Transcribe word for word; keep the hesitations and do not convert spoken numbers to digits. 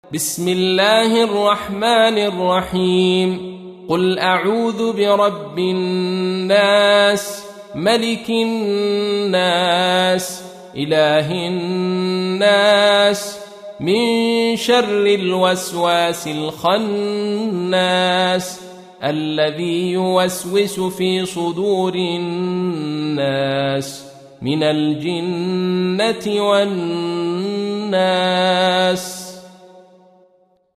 بسم الله الرحمن الرحيم. قل أعوذ برب الناس، ملك الناس، إله الناس، من شر الوسواس الخناس، الذي يوسوس في صدور الناس من الجنة والناس.